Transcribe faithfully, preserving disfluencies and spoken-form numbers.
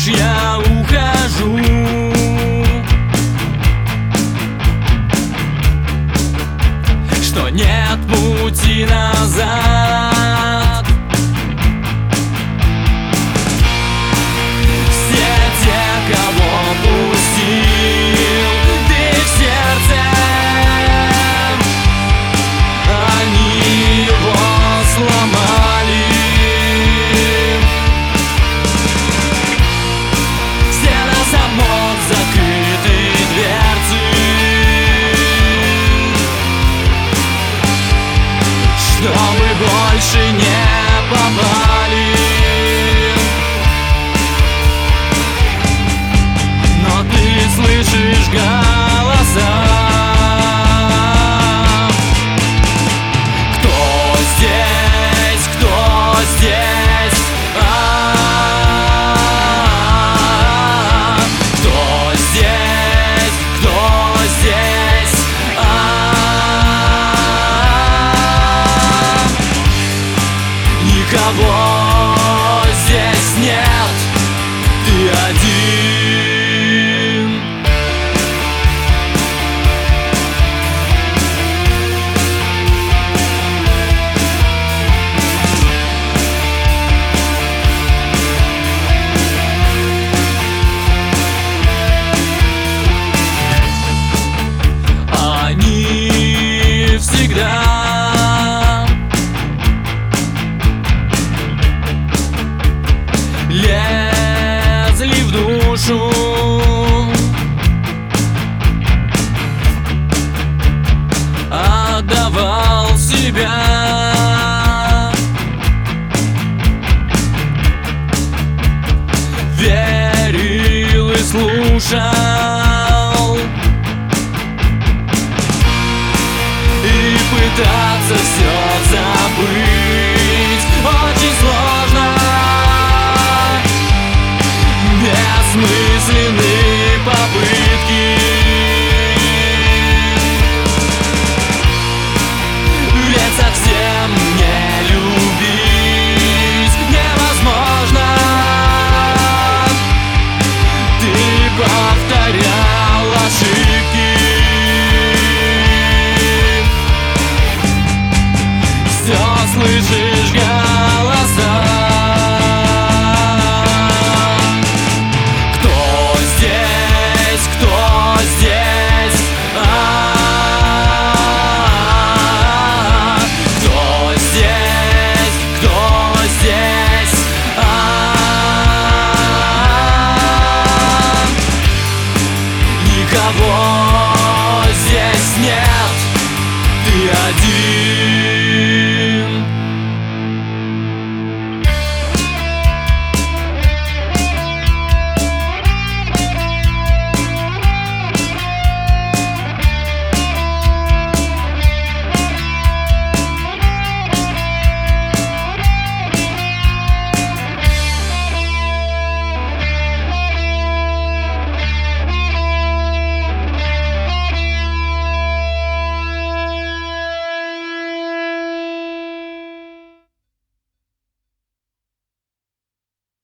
я ухожу. Что нет пути назад. Все те, кого пустил ты в сердце, они его сломали. Все на замок закрыты дверцы, чтобы больше не попали. Но ты слышишь голоса. Кто здесь, кто здесь? А-а-а. Кто здесь, кто здесь? А-а-а. Никого здесь нет, ты один. Они всегда лезли в душу, отдавал себя. Верил и слушал, и пытаться все забыть очень сложно. Бессмысленные попытки, ведь совсем не любить невозможно. Ты повторял ошибки, все слышишь голос.